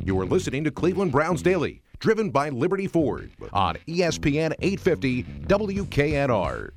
You are listening to Cleveland Browns Daily, driven by Liberty Ford on ESPN 850 WKNR.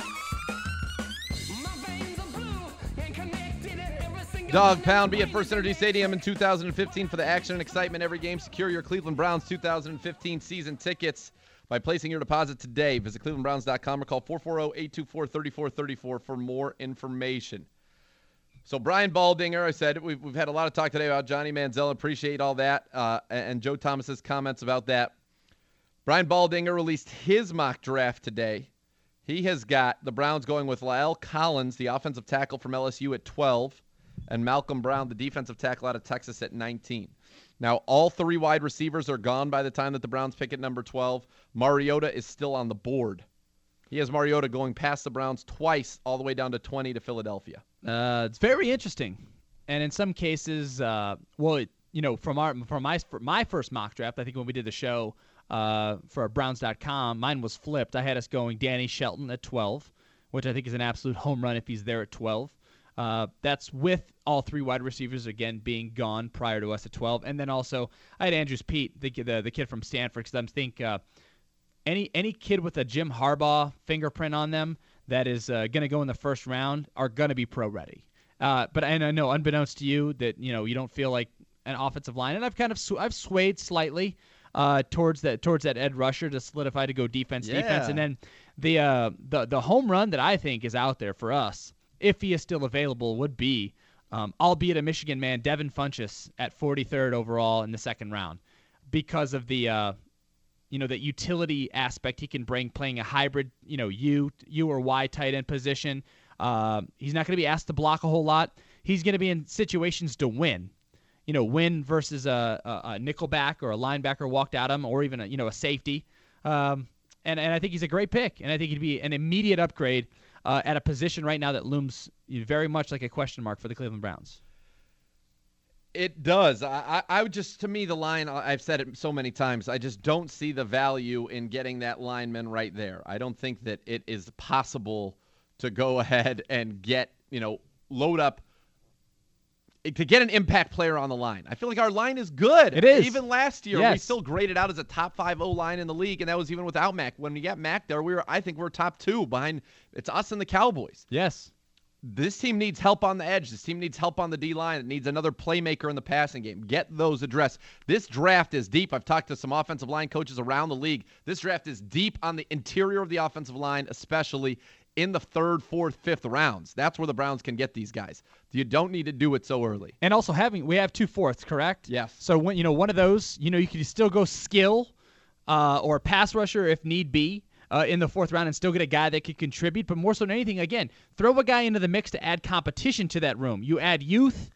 Dog Pound be at First Energy Stadium in 2015 for the action and excitement every game. Secure your Cleveland Browns 2015 season tickets by placing your deposit today. Visit clevelandbrowns.com or call 440-824-3434 for more information. So Brian Baldinger, I said, we've had a lot of talk today about Johnny Manziel. Appreciate all that, and Joe Thomas's comments about that. Brian Baldinger released his mock draft today. He has got the Browns going with La'el Collins, the offensive tackle from LSU, at 12, and Malcolm Brown, the defensive tackle out of Texas, at 19. Now, all three wide receivers are gone by the time that the Browns pick at number 12. Mariota is still on the board. He has Mariota going past the Browns twice, all the way down to 20 to Philadelphia. It's very interesting, and in some cases, from my first mock draft, I think when we did the show for Browns.com, mine was flipped. I had us going Danny Shelton at 12, which I think is an absolute home run if he's there at 12. That's with all three wide receivers again being gone prior to us at 12, and then also I had Andrews Pete, the kid from Stanford, because I think any kid with a Jim Harbaugh fingerprint on them that is going to go in the first round are going to be pro ready. But I know, unbeknownst to you, that you don't feel like an offensive line, and I've swayed slightly towards that Ed Rusher to solidify to go defense, and then the home run that I think is out there for us, if he is still available, would be, albeit a Michigan man, Devin Funchess at 43rd overall in the second round, because of the that utility aspect he can bring, playing a hybrid, U or Y tight end position. He's not going to be asked to block a whole lot. He's going to be in situations to win. Win versus a nickelback or a linebacker walked at him, or even a safety. And I think he's a great pick, and I think he'd be an immediate upgrade at a position right now that looms very much like a question mark for the Cleveland Browns. It does. I would just, to me, the line, I've said it so many times, I just don't see the value in getting that lineman right there. I don't think that it is possible to go ahead and get, load up, to get an impact player on the line. I feel like our line is good. It is. Even last year, yes, we still graded out as a top 5 O-line in the league, and that was even without Mac. When we got Mac there, I think we're top 2 behind, it's us and the Cowboys. Yes. This team needs help on the edge. This team needs help on the D-line. It needs another playmaker in the passing game. Get those addressed. This draft is deep. I've talked to some offensive line coaches around the league. This draft is deep on the interior of the offensive line, especially in the 3rd, 4th, 5th rounds. That's where the Browns can get these guys. You don't need to do it so early. And also we have 2 fourths, correct? Yes. So when one of those, you can still go skill or pass rusher if need be. In the 4th round and still get a guy that could contribute. But more so than anything, again, throw a guy into the mix to add competition to that room. You add youth,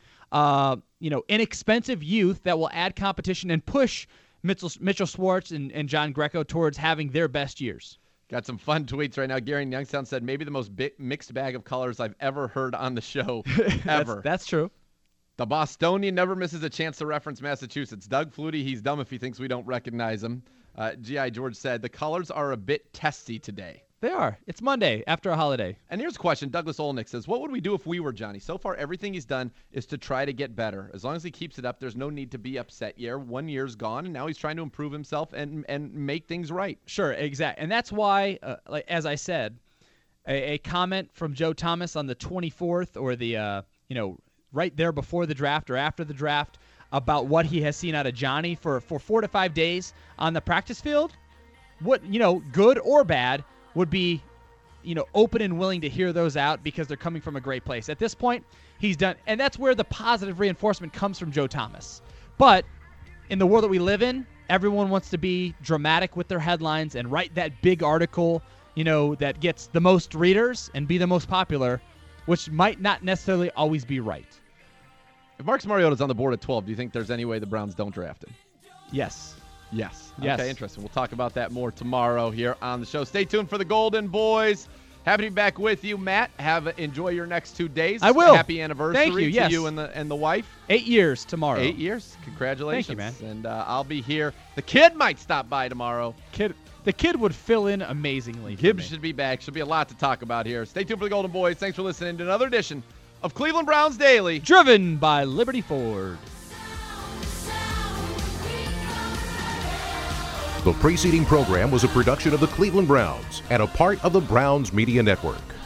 inexpensive youth that will add competition and push Mitchell Schwartz and John Greco towards having their best years. Got some fun tweets right now. Gary in Youngstown said, maybe the most mixed bag of colors I've ever heard on the show, ever. That's true. The Bostonian never misses a chance to reference Massachusetts. Doug Flutie, he's dumb if he thinks we don't recognize him. G.I. George said, the colors are a bit testy today. They are. It's Monday after a holiday. And here's a question. Douglas Olnick says, what would we do if we were Johnny? So far, everything he's done is to try to get better. As long as he keeps it up, there's no need to be upset. 1 year's gone, and now he's trying to improve himself and make things right. Sure, exactly. And that's why, as I said, a comment from Joe Thomas on the 24th or the, right there before the draft or after the draft about what he has seen out of Johnny for 4 to 5 days on the practice field, what, good or bad, would be, open and willing to hear those out because they're coming from a great place. At this point, he's done, and that's where the positive reinforcement comes from Joe Thomas. But in the world that we live in, everyone wants to be dramatic with their headlines and write that big article, that gets the most readers and be the most popular, which might not necessarily always be right. If Marcus Mariota's on the board at 12, do you think there's any way the Browns don't draft him? Yes. Yes. Yes. Okay, interesting. We'll talk about that more tomorrow here on the show. Stay tuned for the Golden Boys. Happy to be back with you, Matt. Enjoy your next 2 days. I will. Happy anniversary. Thank you. To Yes. you and the wife. 8 years tomorrow. 8 years. Congratulations. Thank you, man. And I'll be here. The kid might stop by tomorrow. The kid would fill in amazingly. Gibbs should be back. Should be a lot to talk about here. Stay tuned for the Golden Boys. Thanks for listening to another edition of Cleveland Browns Daily. Driven by Liberty Ford. The preceding program was a production of the Cleveland Browns and a part of the Browns Media Network.